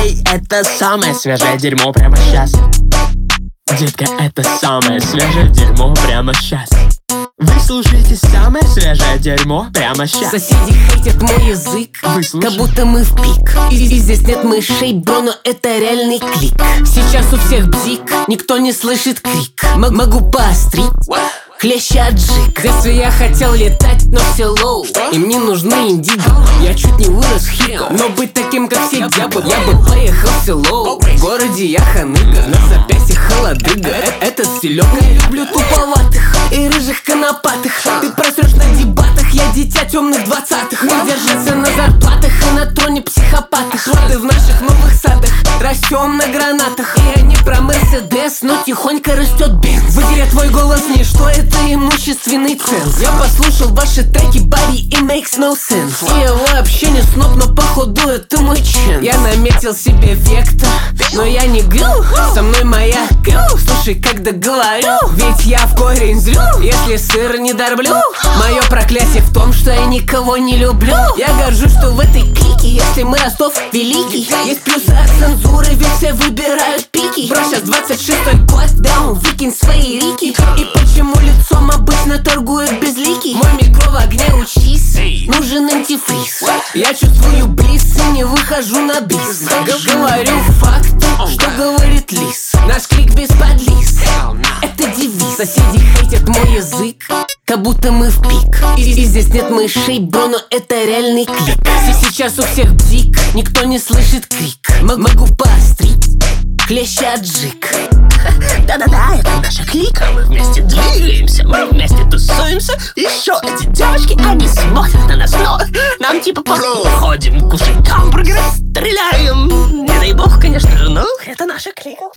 Эй, это самое свежее дерьмо прямо сейчас. Детка, это самое свежее дерьмо прямо сейчас. Вы слушаете самое свежее дерьмо прямо сейчас. Соседи хейтят мой язык, как будто мы в пик. И здесь нет мышей, бро, но это реальный клик. Сейчас у всех бзик, никто не слышит крик. Могу поострить, хлеще аджик. В детстве я хотел летать, но все лоу. Им не нужны индиго, я чуть не вырос в хико. Но быть таким, как все, я бы поехал в село. В городе я ханыга, на запястье холодыга. Это стилёк, я люблю туповатых и рыжих конопатых. Ты просрёшь на дебатах, я дитя темных 20-х. Мы держимся на зарплатах и на троне психопатах. Роды в наших новых садах, растем на гранатах. И они про Мерседес, но тихонько растет Бенц. В игре твой голос ничто, это имущественный ценз. Я послушал ваши треки, Барри, и makes no sense. И я вообще не сноб, но походу это мой чен. Я наметил себе вектор, но я не грю. Со мной моя крю, слушай, когда говорю. Ведь я в корень зрю, если сыр не дорблю. Мое проклятие в том, что я никого не люблю. Я горжусь, что в этой клике, если мы Ростов великий. Есть плюсы от цензуры, ведь все выбирают пики. Бро, сейчас 26-й год, даун, выкинь свои рики. И почему лицом обычно торгуют безликий? Мой микро в огне, учись, нужен антифриз. Я чувствую близ и не выхожу на бис. Говорю факты, что говорит лис. Наш клик без подлиз, это девиз. Соседи хейтят мой язык, как будто мы в пик. И здесь нет мышей, бро, но это реальный клик. Сейчас у всех бзик, никто не слышит крик. Могу поострить, хлеще аджик. Да-да-да, это наша клика. Мы вместе двигаемся, мы вместе тусуемся. Еще эти девочки, они смотрят на нас, но нам типа пору. Ходим, кушаем гамбургеры, стреляем. Не дай бог, конечно же, но это наша клика.